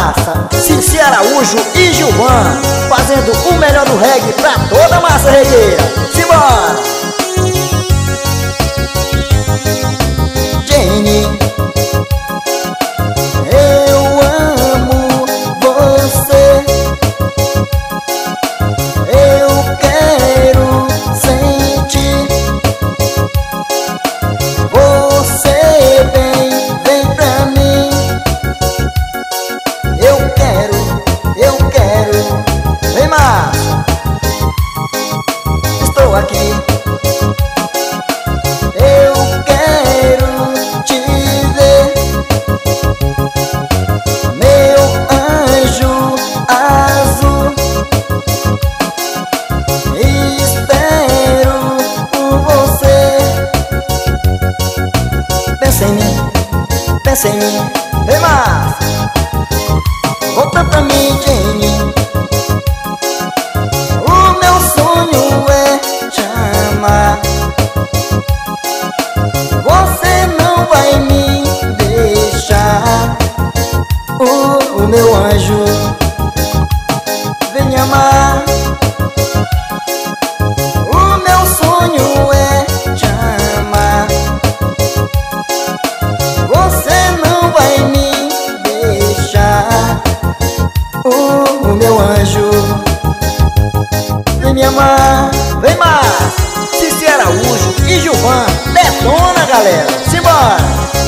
massa, Cici Araújo e Gilvan, fazendo o melhor do reggae pra toda a massa regueira. Simbora! Jenny, eu amo você, eu quero sentir você vem pra mim. Eu quero, vem massa, estou aqui. Eu quero te ver, meu anjo azul. Espero por você. Pensa em mim, vem massa, volta pra mim, Jenny. O meu sonho é te amar. Você não vai me deixar. O meu anjo, vem amar. O meu sonho é te amar. Você não vai me deixar. O meu anjo, vem me amar. Vem mais, Cici Araújo e Gilvan, detona, galera. Simbora!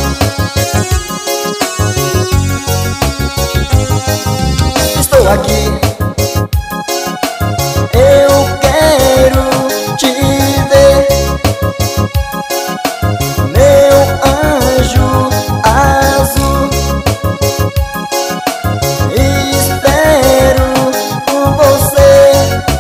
Estou aqui. Eu quero te ver, meu anjo azul. Espero por você.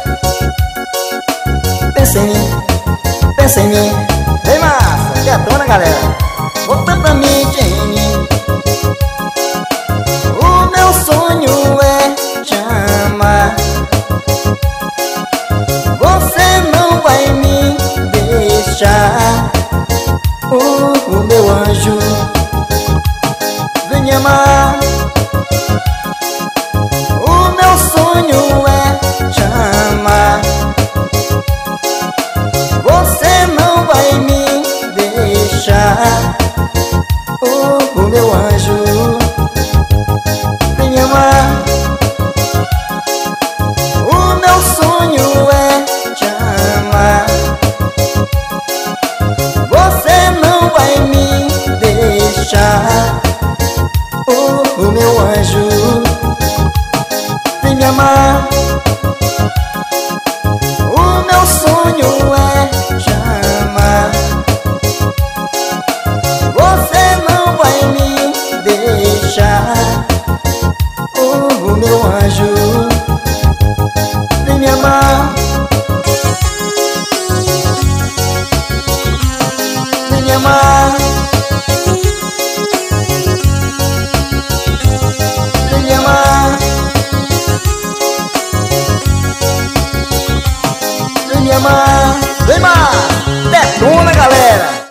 Pensa em mim, vem massa, detona, galera. Volta pra mim, Jenny. O meu sonho é te amar. Você não vai me deixar. O meu anjo, vem me amar. O meu sonho é te amar. Você não vai me deixar. O meu anjo, vem me amar. O meu sonho é te amar. Você não vai me deixar. O meu anjo, vem me amar. O meu sonho é te amar. Você não vai me deixar. O meu anjo, vem me amar. Vem me amar. Vem me amar. Vem me amar. Vem mais, detona, galera.